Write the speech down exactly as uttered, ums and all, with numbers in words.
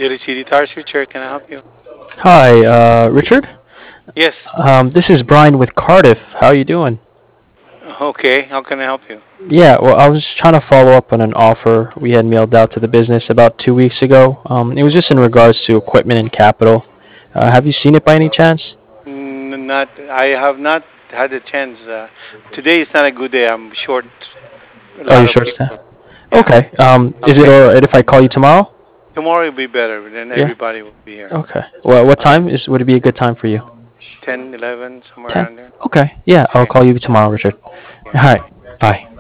Daily City Tires Future, can I help you? Hi, uh, Richard. Yes. Um, this is Brian with Cardiff. How you doing? Okay, how can I help you? Yeah, well, I was trying to follow up on an offer we had mailed out to the business about two weeks ago. Um, it was just in regards to equipment and capital. Uh, have you seen it by any chance? Mm, Not, I have not had a chance. Uh, today is not a good day. I'm short a Oh, lot you're of short staff. people. Yeah. Okay. Um, is it Okay. alright if I call you tomorrow? Tomorrow will be better. Then Yeah. everybody will be here. Okay. Well, what Okay. time is would it be a good time for you? ten, eleven, somewhere Ten. around there. Okay. Yeah, I'll Okay. call you tomorrow, Richard. All Okay. right. Bye.